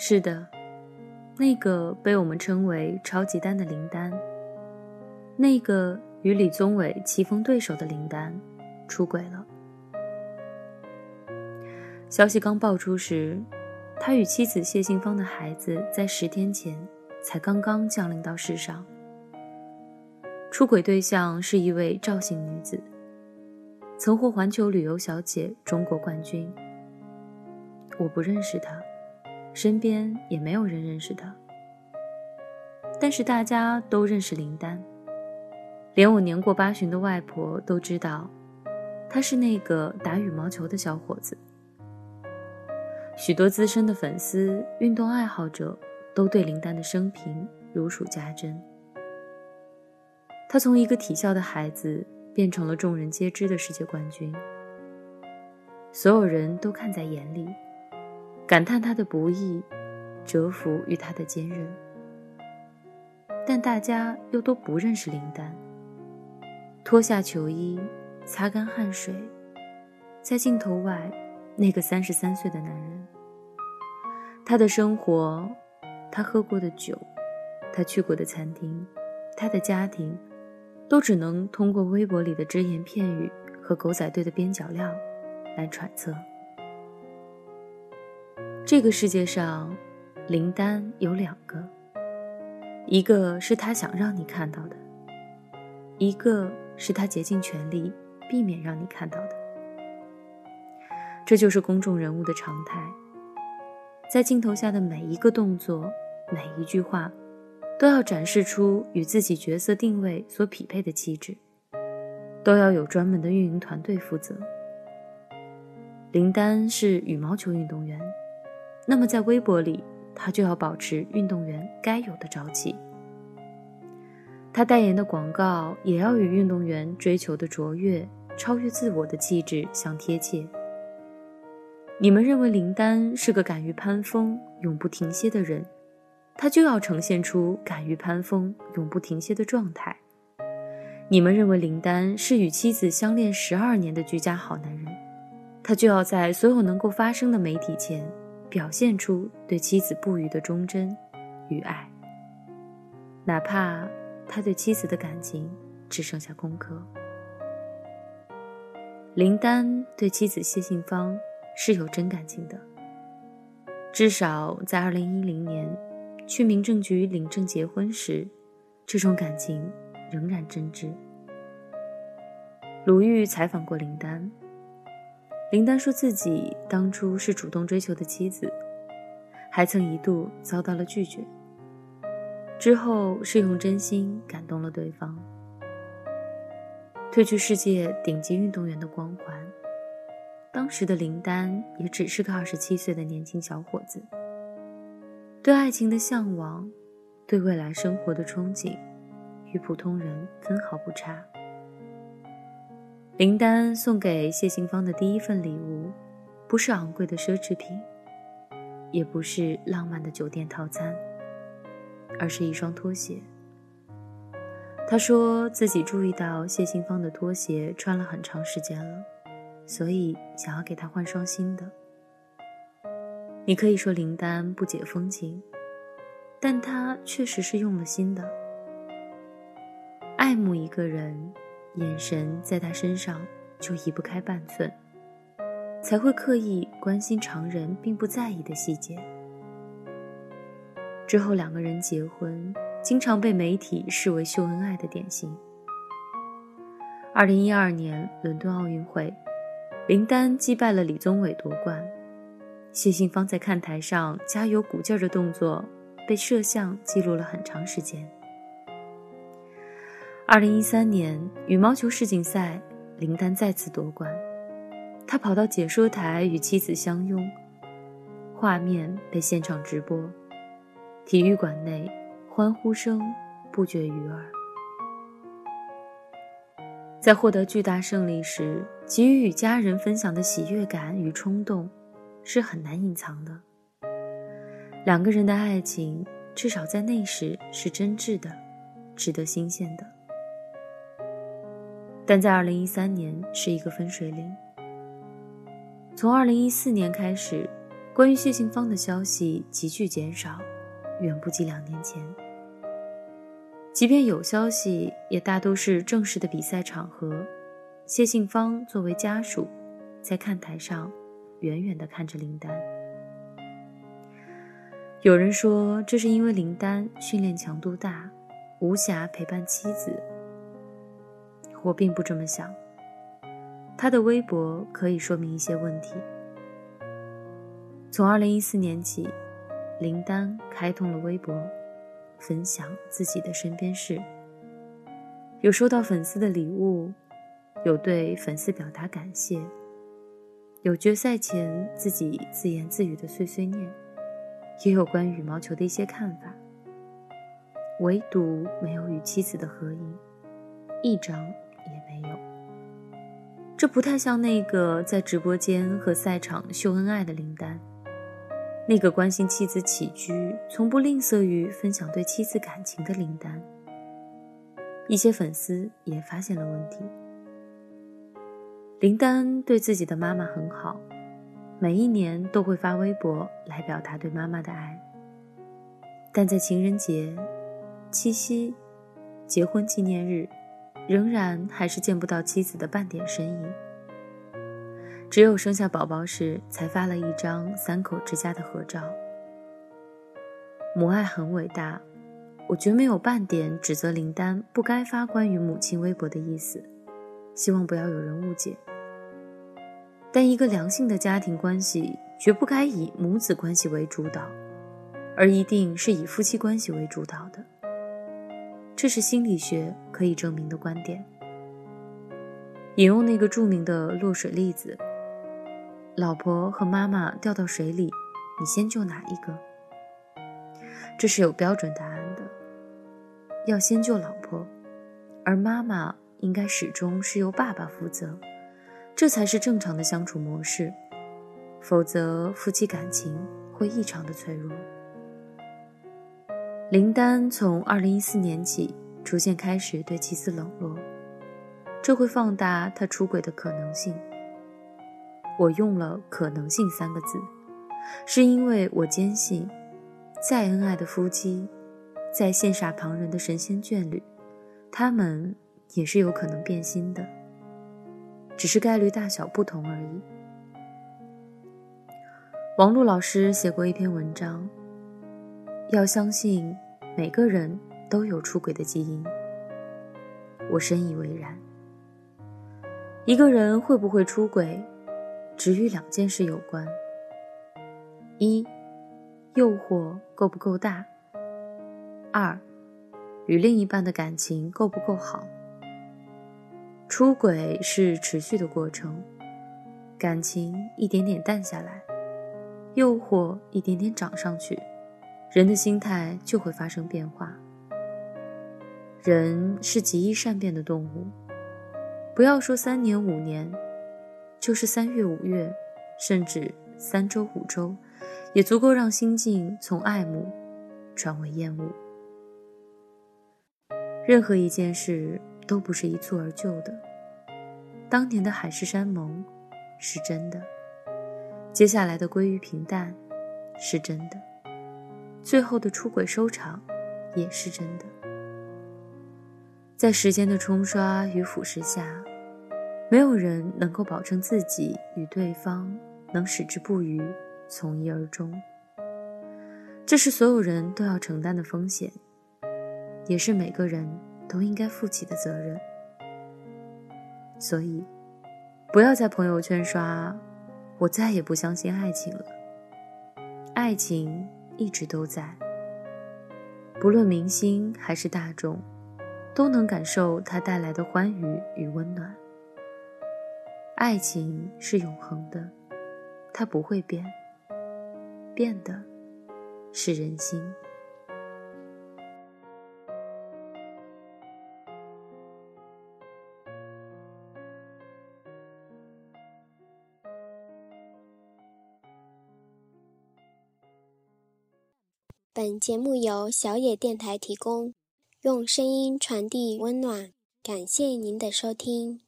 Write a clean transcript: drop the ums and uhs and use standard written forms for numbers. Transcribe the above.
是的，那个被我们称为超级丹的林丹，那个与李宗伟棋逢对手的林丹出轨了。消息刚爆出时，他与妻子谢杏芳的孩子在10天前才刚刚降临到世上。出轨对象是一位赵姓女子，曾获环球旅游小姐中国冠军。我不认识她，身边也没有人认识她，但是大家都认识林丹，连我年过8旬的外婆都知道他是那个打羽毛球的小伙子。许多资深的粉丝、运动爱好者都对林丹的生平如数家珍。他从一个体校的孩子变成了众人皆知的世界冠军，所有人都看在眼里，感叹他的不易，折服于他的坚韧。但大家又都不认识林丹。脱下球衣，擦干汗水，在镜头外，那个33岁的男人，他的生活，他喝过的酒，他去过的餐厅，他的家庭，都只能通过微博里的只言片语和狗仔队的边角料来揣测。这个世界上，林丹有2个，一个是他想让你看到的，一个是他竭尽全力避免让你看到的。这就是公众人物的常态，在镜头下的每一个动作，每一句话，都要展示出与自己角色定位所匹配的气质，都要有专门的运营团队负责。林丹是羽毛球运动员，那么在微博里，他就要保持运动员该有的朝气。他代言的广告也要与运动员追求的卓越、超越自我的气质相贴切。你们认为林丹是个敢于攀峰、永不停歇的人，他就要呈现出敢于攀峰、永不停歇的状态。你们认为林丹是与妻子相恋12年的居家好男人，他就要在所有能够发声的媒体前表现出对妻子不渝的忠贞与爱，哪怕他对妻子的感情只剩下功课。林丹对妻子谢杏芳是有真感情的，至少在2010年去民政局领证结婚时，这种感情仍然真挚。鲁豫采访过林丹，林丹说自己当初是主动追求的妻子，还曾一度遭到了拒绝，之后是用真心感动了对方。褪去世界顶级运动员的光环，当时的林丹也只是个27岁的年轻小伙子，对爱情的向往，对未来生活的憧憬，与普通人分毫不差。林丹送给谢杏芳的第一份礼物，不是昂贵的奢侈品，也不是浪漫的酒店套餐，而是一双拖鞋。他说自己注意到谢杏芳的拖鞋穿了很长时间了，所以想要给她换双新的。你可以说林丹不解风情，但她确实是用了心的。爱慕一个人，眼神在他身上就移不开半寸，才会刻意关心常人并不在意的细节。之后2个人结婚，经常被媒体视为秀恩爱的典型。2012年伦敦奥运会，林丹击败了李宗伟夺冠，谢杏芳在看台上加油鼓劲儿的动作被摄像记录了很长时间。2013年羽毛球世锦赛，林丹再次夺冠，他跑到解说台与妻子相拥，画面被现场直播，体育馆内欢呼声不绝于耳。在获得巨大胜利时，给予与家人分享的喜悦感与冲动是很难隐藏的。2个人的爱情至少在那时是真挚的，值得新鲜的。但在2013年是一个分水岭。从2014年开始， 关于谢杏芳的消息急剧减少，远不及2年前。即便有消息，也大都是正式的比赛场合，谢杏芳作为家属，在看台上远远地看着林丹。有人说这是因为林丹训练强度大，无暇陪伴妻子。我并不这么想，他的微博可以说明一些问题。从2014年起，林丹开通了微博，分享自己的身边事，有收到粉丝的礼物，有对粉丝表达感谢，有决赛前自己自言自语的碎碎念，也有关于羽毛球的一些看法，唯独没有与妻子的合影，一张也没有。这不太像那个在直播间和赛场秀恩爱的林丹，那个关心妻子起居，从不吝啬于分享对妻子感情的林丹。一些粉丝也发现了问题。林丹对自己的妈妈很好，每一年都会发微博来表达对妈妈的爱，但在情人节、七夕、结婚纪念日，仍然还是见不到妻子的半点身影。只有生下宝宝时才发了一张3口之家的合照。母爱很伟大，我绝没有半点指责林丹不该发关于母亲微博的意思，希望不要有人误解。但一个良性的家庭关系绝不该以母子关系为主导，而一定是以夫妻关系为主导的。这是心理学可以证明的观点。引用那个著名的落水例子，老婆和妈妈掉到水里，你先救哪一个？这是有标准答案的，要先救老婆，而妈妈应该始终是由爸爸负责，这才是正常的相处模式，否则夫妻感情会异常的脆弱。林丹从2014年起逐渐开始对妻子冷落，这会放大他出轨的可能性。我用了可能性3个字，是因为我坚信，再恩爱的夫妻，再羡煞旁人的神仙眷侣，他们也是有可能变心的，只是概率大小不同而已。王璐老师写过一篇文章，要相信每个人都有出轨的基因。我深以为然。一个人会不会出轨，只与2件事有关：一，诱惑够不够大；二，与另一半的感情够不够好。出轨是持续的过程，感情一点点淡下来，诱惑一点点涨上去，人的心态就会发生变化。人是极易善变的动物，不要说3年5年，就是3月5月，甚至3周5周，也足够让心境从爱慕转为厌恶。任何一件事都不是一蹴而就的。当年的海誓山盟是真的，接下来的归于平淡是真的，最后的出轨收场也是真的。在时间的冲刷与腐蚀下，没有人能够保证自己与对方能矢志不渝，从一而终。这是所有人都要承担的风险，也是每个人都应该负起的责任。所以，不要在朋友圈刷“我再也不相信爱情了”，爱情一直都在，不论明星还是大众，都能感受它带来的欢愉与温暖。爱情是永恒的，它不会变，变的是人心。 本节目由小野电台提供，用声音传递温暖，感谢您的收听。